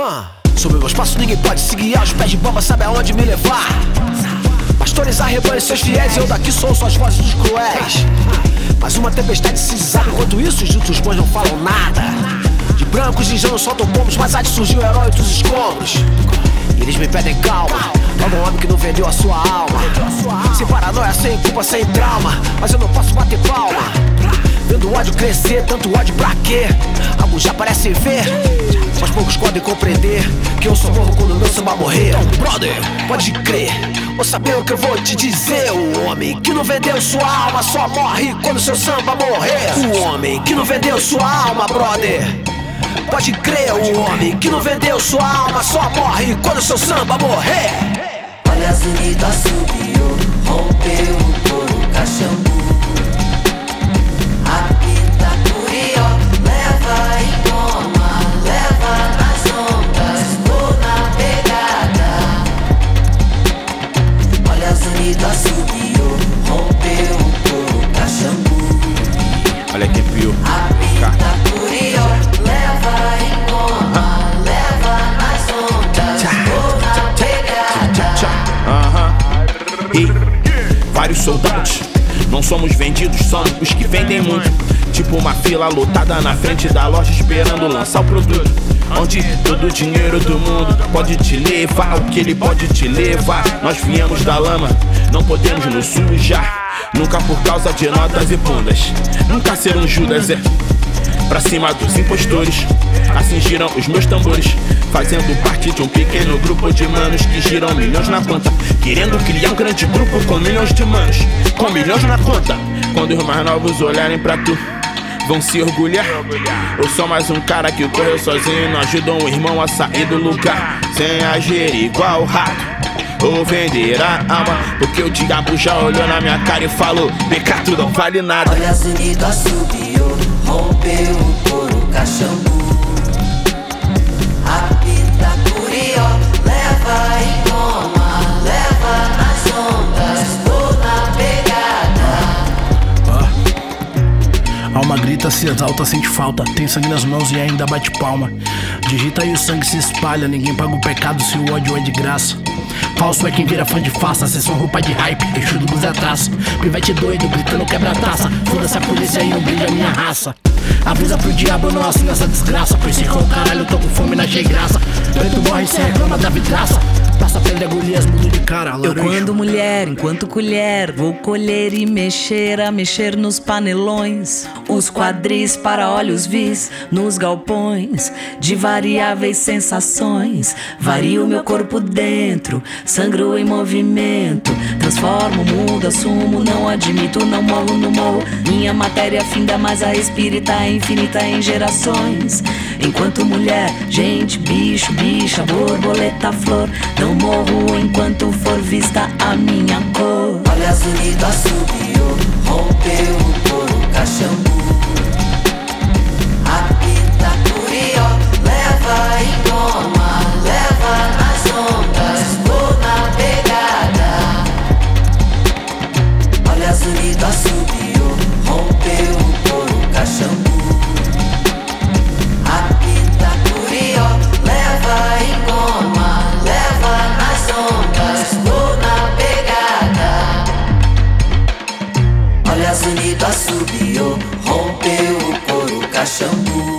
Sobre meus passos ninguém pode seguir, aos pés de bomba sabe aonde me levar. Pastores arrebanham seus fiéis e eu daqui sou só as vozes dos cruéis. Mas uma tempestade se desaba, enquanto isso os justos bons não falam nada. De brancos ingênuos soltam bombos, mas há de surgir o herói dos escombros. E eles me pedem calma, logo um homem que não vendeu a sua alma. Sem paranoia, sem culpa, sem trauma, mas eu não posso bater palma. Vendo o ódio crescer, tanto ódio pra quê? Alguns já parecem ver, mas poucos podem compreender que eu só morro quando meu samba morrer. Então, brother, pode crer, ou saber o que eu vou te dizer. O homem que não vendeu sua alma só morre quando seu samba morrer. O homem que não vendeu sua alma, brother, pode crer. O homem que não vendeu sua alma só morre quando seu samba morrer. Olha as unidas subiu, rompeu o couro, Caxambu. Apita, Curió, leva e toma, leva nas ondas, vou na pegada. Olha as unidas subiu, rompeu o couro, Caxambu. Olha quem viu. Apita, Curió, leva e toma, leva nas ondas, vou na pegada. E vários soldados, não somos vendidos, somos os que vendem muito. Tipo uma fila lotada na frente da loja esperando lançar o produto. Onde todo o dinheiro do mundo pode te levar, o que ele pode te levar. Nós viemos da lama, não podemos nos sujar. Nunca por causa de notas e bundas, nunca ser um Judas, pra cima dos impostores. Assim giram os meus tambores, fazendo parte de um pequeno grupo de manos que giram milhões na conta, querendo criar um grande grupo com milhões de manos, com milhões na conta. Quando os mais novos olharem pra tu, vão se orgulhar. Eu sou mais um cara que correu sozinho, não ajuda um irmão a sair do lugar, sem agir igual o rato ou vender a alma, porque o diabo já olhou na minha cara e falou: pecado não vale nada. Olha as unidas subiu, rompeu o couro, Caxambu. Apita, Curió, leva e toma, leva nas ondas, vou na pegada. Alma grita, se exalta, sente falta, tem sangue nas mãos e ainda bate palma. Digita e o sangue se espalha, ninguém paga o pecado se o ódio é de graça. Falso é quem vira fã de farsa, cê só roupa de hype, eixo do blues é traça. Pivete doido, gritando quebra-taça, foda-se a polícia e não brilha a minha raça. Avisa pro diabo, eu não assino essa desgraça, pois se com o caralho eu tô com fome, não achei graça. Preto morre, cê reclama da vidraça. Passa prende a Golias, mudo de cara, laranja. Eu quando mulher, enquanto colher, vou colher e mexer, a mexer nos panelões. Os quadris para olhos vis, nos galpões de variáveis sensações. Vario meu corpo dentro, sangro em movimento. Transformo, mudo, assumo, não admito, não molo no morro. Minha matéria finda, mas a espírita é infinita em gerações. Enquanto mulher, gente, bicho, bicha, borboleta, flor. Não morro enquanto for vista a minha cor. Olha as unidas subiu, rompeu o couro, Caxambu. Apita, Curió, leva e toma, leva nas ondas, vou na pegada. Olha as unidas subiu, rompeu o couro, Caxambu. Apita, Curió, leva e toma, leva nas ondas, vou na pegada. Olha as unidas subiu, rompeu o couro, Caxambu.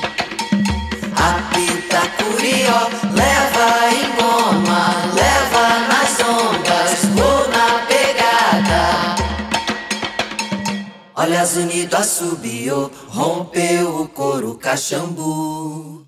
Apita, Curió, leva e toma, leva nas ondas, vou na pegada. Olha as unidas subiu, rompeu o couro, Caxambu.